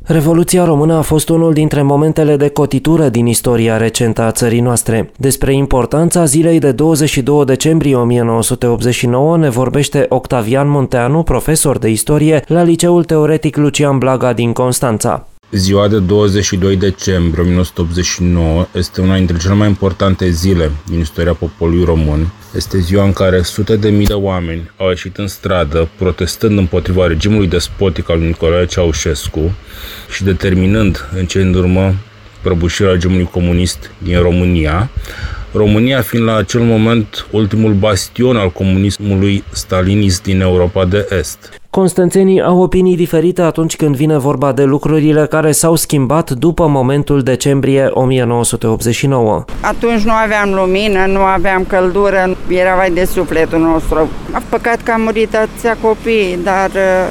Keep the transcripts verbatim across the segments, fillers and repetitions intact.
Revoluția română a fost unul dintre momentele de cotitură din istoria recentă a țării noastre. Despre importanța zilei de douăzeci și doi decembrie o mie nouă sute optzeci și nouă ne vorbește Octavian Munteanu, profesor de istorie la Liceul Teoretic Lucian Blaga din Constanța. Ziua de douăzeci și doi decembrie o mie nouă sute optzeci și nouă este una dintre cele mai importante zile din istoria poporului român. Este ziua în care sute de mii de oameni au ieșit în stradă protestând împotriva regimului despotic al lui Nicolae Ceaușescu și determinând în cele din urmă prăbușirea regimului comunist din România, România fiind la acel moment ultimul bastion al comunismului stalinist din Europa de Est. Constanțenii au opinii diferite atunci când vine vorba de lucrurile care s-au schimbat după momentul decembrie o mie nouă sute optzeci și nouă. Atunci nu aveam lumină, nu aveam căldură, era vai de sufletul nostru. A păcat că a murit atâția copii, dar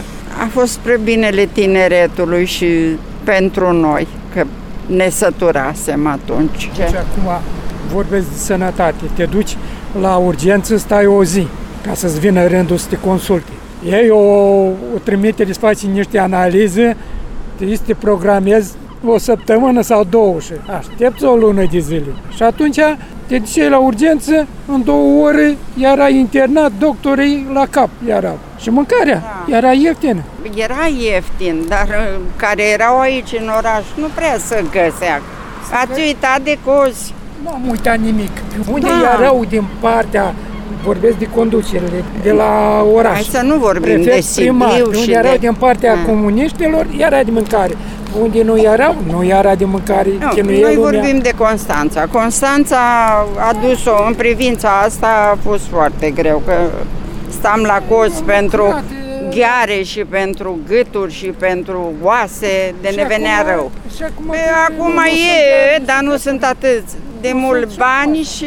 a fost spre binele tineretului și pentru noi, că ne săturasem atunci. Și acum vorbesc de sănătate, te duci la urgență, stai o zi ca să-ți vină rândul să te consulte. Ei o, o trimitere, îți faci niște analize, trebuie să te programezi o săptămână sau două și aștepți o lună de zile. Și atunci te duceai la urgență, în două ore erai internat, doctorii la cap erau. Și mâncarea da. Era ieftină. Era ieftin, dar care erau aici în oraș nu prea să găseacă. Ați uitat de cozi? Nu am uitat nimic. Unde da. Erau din partea, vorbesc de conducerile, de la oraș. Hai să nu vorbim prefect, de Sibiu primar, și unde de... erau din partea da. comuniștilor, era de mâncare. Unde nu erau, nu era de mâncare. Nu, noi vorbim lumea. de Constanța. Constanța a dus-o în privința asta, a fost foarte greu, că stam la cozi pentru gheare și pentru gâturi și pentru oase, de și ne venea acum, rău. Și acum, Pe, acum e, dar nu sunt atât de mulți bani și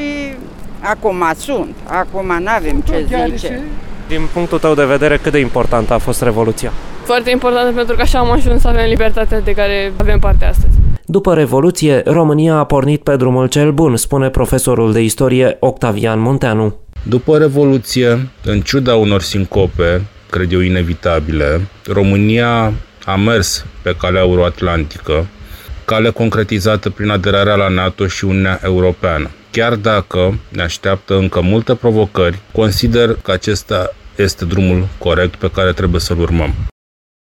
acum sunt. Acum n-avem ce zice. Din punctul tău de vedere, cât de importantă a fost Revoluția? Foarte importantă, pentru că așa am ajuns să avem libertatea de care avem parte astăzi. După Revoluție, România a pornit pe drumul cel bun, spune profesorul de istorie Octavian Munteanu. După Revoluție, în ciuda unor sincope, cred eu, inevitabile, România a mers pe calea euroatlantică, cale concretizată prin aderarea la NATO și Uniunea Europeană. Chiar dacă ne așteaptă încă multe provocări, consider că acesta este drumul corect pe care trebuie să-l urmăm.